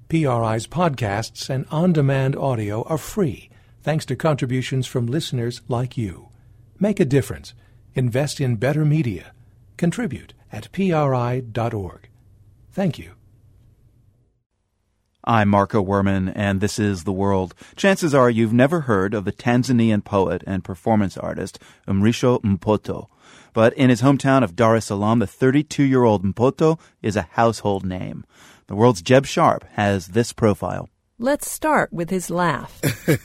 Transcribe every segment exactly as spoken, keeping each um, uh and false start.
P R I's podcasts and on-demand audio are free, thanks to contributions from listeners like you. Make a difference. Invest in better media. Contribute at P R I dot org. Thank you. I'm Marco Werman, and this is The World. Chances are you've never heard of the Tanzanian poet and performance artist Mrisho Mpoto. But in his hometown of Dar es Salaam, the thirty-two-year-old Mpoto is a household name. The World's Jeb Sharp has this profile. Let's start with his laugh.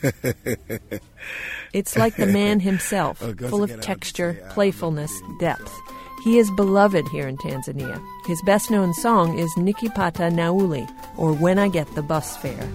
It's like the man himself, full of texture, playfulness, depth. He is beloved here in Tanzania. His best-known song is Nikipata Nauli, or When I Get the Bus Fare.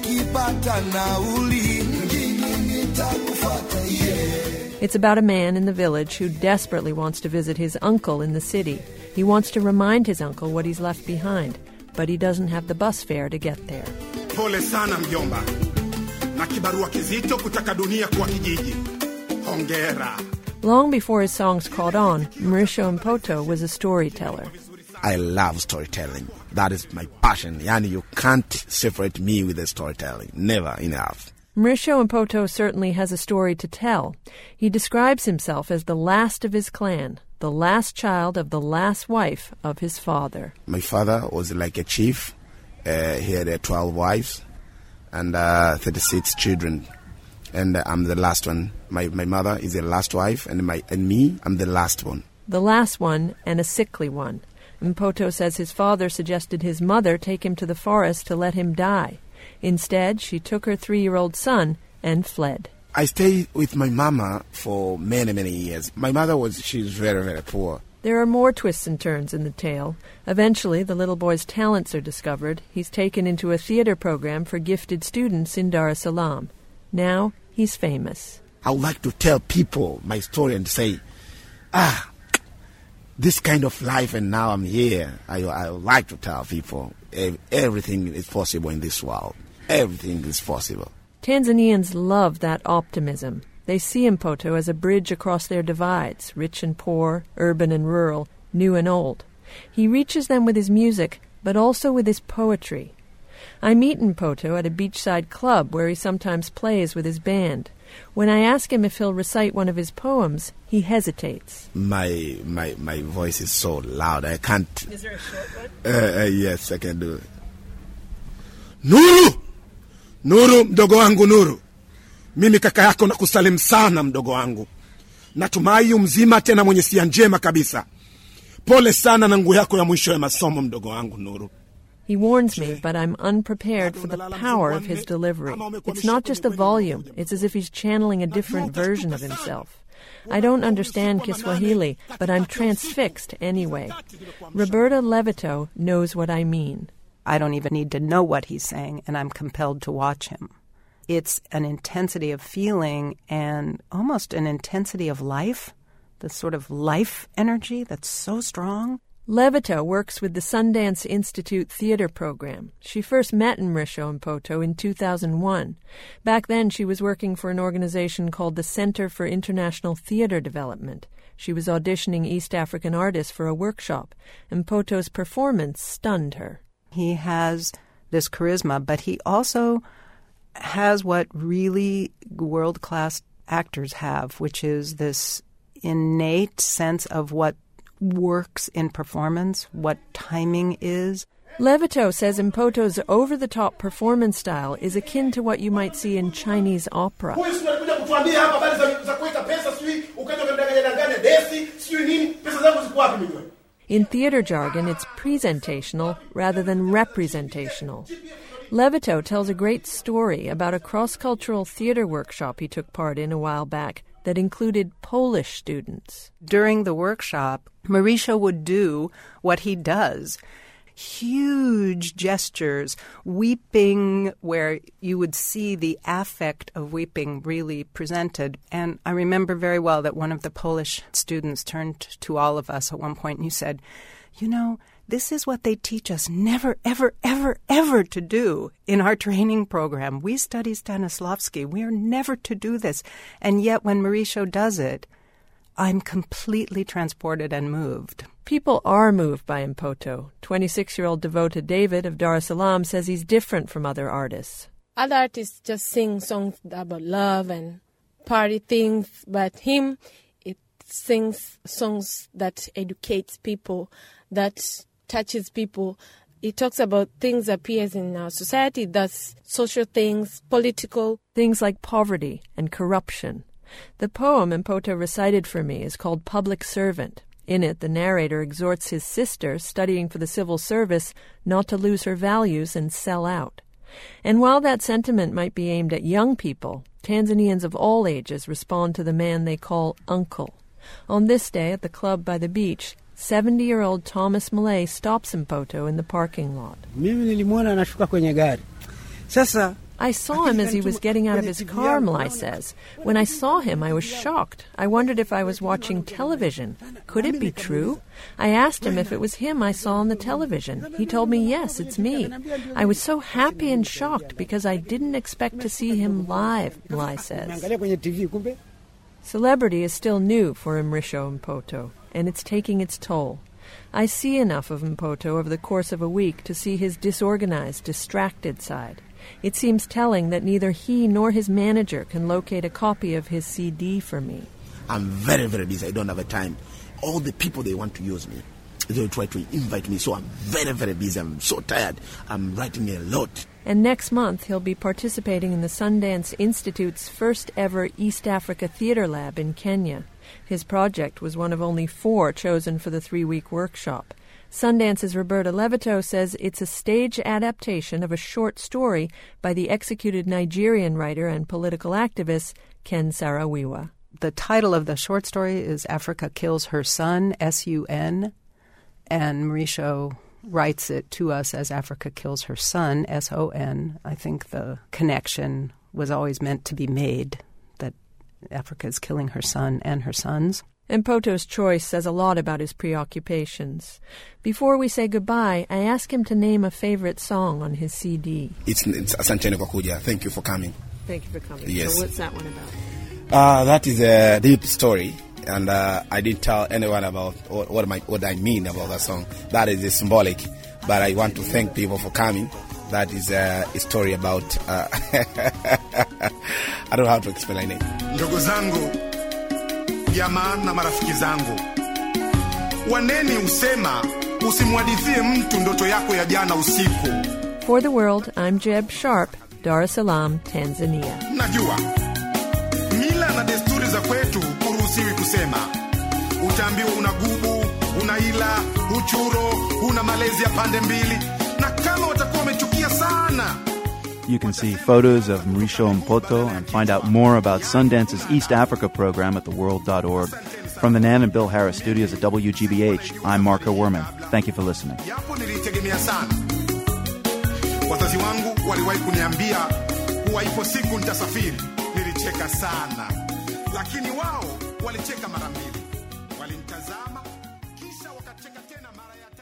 It's about a man in the village who desperately wants to visit his uncle in the city. He wants to remind his uncle what he's left behind, but he doesn't have the bus fare to get there. Pole sana mjomba. Na kibarua kizito kutaka dunia kwa kijiji. Hongera. Long before his songs caught on, Mrisho Mpoto was a storyteller. I love storytelling. That is my passion. Yani, you can't separate me with the storytelling. Never enough. Mrisho Mpoto certainly has a story to tell. He describes himself as the last of his clan, the last child of the last wife of his father. My father was like a chief. Uh, he had uh, twelve wives and uh, thirty-six children. And uh, I'm the last one. My my mother is the last wife, and my and me, I'm the last one. The last one, and a sickly one. Mpoto says his father suggested his mother take him to the forest to let him die. Instead, she took her three-year-old son and fled. I stayed with my mama for many, many years. My mother was, she's very, very poor. There are more twists and turns in the tale. Eventually, the little boy's talents are discovered. He's taken into a theater program for gifted students in Dar es Salaam. Now, he's famous. I would like to tell people my story and say, ah, this kind of life, and now I'm here. I, I would like to tell people everything is possible in this world. Everything is possible. Tanzanians love that optimism. They see Mpoto as a bridge across their divides, rich and poor, urban and rural, new and old. He reaches them with his music, but also with his poetry. I meet Mpoto at a beachside club where he sometimes plays with his band. When I ask him if he'll recite one of his poems, he hesitates. My my my voice is so loud, I can't... Is there a short one? Uh, uh, yes, I can do it. Nuru! Nuru, mdogo wangu Nuru. Mimi kaka yako nakusalim sana mdogo wangu. Natumai mzima tena mwenye siya njema kabisa. Pole sana na nguo yako ya mwisho ya masomo mdogo wangu Nuru. He warns me, but I'm unprepared for the power of his delivery. It's not just the volume. It's as if he's channeling a different version of himself. I don't understand Kiswahili, but I'm transfixed anyway. Roberta Levito knows what I mean. I don't even need to know what he's saying, and I'm compelled to watch him. It's an intensity of feeling and almost an intensity of life, the sort of life energy that's so strong. Levito works with the Sundance Institute theater program. She first met Mrisho Mpoto in two thousand one. Back then, she was working for an organization called the Center for International Theater Development. She was auditioning East African artists for a workshop, and Mpoto's performance stunned her. He has this charisma, but he also has what really world-class actors have, which is this innate sense of what works in performance, what timing is. Levito says Mpoto's over-the-top performance style is akin to what you might see in Chinese opera. In theater jargon, it's presentational rather than representational. Levito tells a great story about a cross-cultural theater workshop he took part in a while back that included Polish students. During the workshop, Mrisho would do what he does. Huge gestures, weeping where you would see the affect of weeping really presented. And I remember very well that one of the Polish students turned to all of us at one point and he said, you know, this is what they teach us never, ever, ever, ever to do in our training program. We study Stanislavski. We are never to do this. And yet when Mrisho does it, I'm completely transported and moved. People are moved by Mpoto. twenty-six-year-old Devota David of Dar es Salaam says he's different from other artists. Other artists just sing songs about love and party things, but him, it sings songs that educates people, that touches people. He talks about things that appears in our society, that's social things, political. Things like poverty and corruption. The poem Mpoto recited for me is called Public Servant. In it, the narrator exhorts his sister, studying for the civil service, not to lose her values and sell out. And while that sentiment might be aimed at young people, Tanzanians of all ages respond to the man they call Uncle. On this day at the club by the beach, seventy-year-old Thomas Malay stops Mpoto in the parking lot. I saw him as he was getting out of his car, Malay says. When I saw him, I was shocked. I wondered if I was watching television. Could it be true? I asked him if it was him I saw on the television. He told me, yes, it's me. I was so happy and shocked because I didn't expect to see him live, Malay says. Celebrity is still new for Mrisho Mpoto, and it's taking its toll. I see enough of Mpoto over the course of a week to see his disorganized, distracted side. It seems telling that neither he nor his manager can locate a copy of his C D for me. I'm very, very busy. I don't have a time. All the people, they want to use me. They try to invite me, so I'm very, very busy. I'm so tired. I'm writing a lot. And next month, he'll be participating in the Sundance Institute's first ever East Africa Theatre Lab in Kenya. His project was one of only four chosen for the three-week workshop. Sundance's Roberta Levito says it's a stage adaptation of a short story by the executed Nigerian writer and political activist Ken Saro-Wiwa. The title of the short story is Africa Kills Her Son, S U N, and Mrisho writes it to us as Africa Kills Her Son, S O N. I think the connection was always meant to be made, that Africa is killing her son and her sons. Mpoto's choice says a lot about his preoccupations. Before we say goodbye, I ask him to name a favorite song on his C D. It's, it's Asanteni kwa kuja. Thank you for coming. Thank you for coming. Yes. So what's that one about? Uh, that is a deep story, and uh, I didn't tell anyone about what, what, my, what I mean about that song. That is symbolic, but I want to thank people for coming. That is uh, a story about... Uh, I don't know how to explain it. Ndugu zangu, jamaa na marafiki zangu, waneni usema usimwadithie mtu ndoto yako ya jana usiku. For the World, I'm Jeb Sharp, Dar es Salaam, Tanzania. Najua mila na desturi za kwetu uruhusiwi kusema. Utaambiwa una gubu, una ila, uchuro, una malezi ya pande mbili, na kama watakuwa wamechukia sana. You can see photos of Mrisho Mpoto and find out more about Sundance's East Africa program at the world dot org. From the Nan and Bill Harris studios at W G B H, I'm Marco Werman. Thank you for listening. Yapo nilitegemea sana. Wazazi wangu waliwahi kuniambia kuwa ipo siku nitasafiri. Nilicheka sana. Lakini wao walicheka mara mbili. Walinitazama kisha wakacheka tena mara ya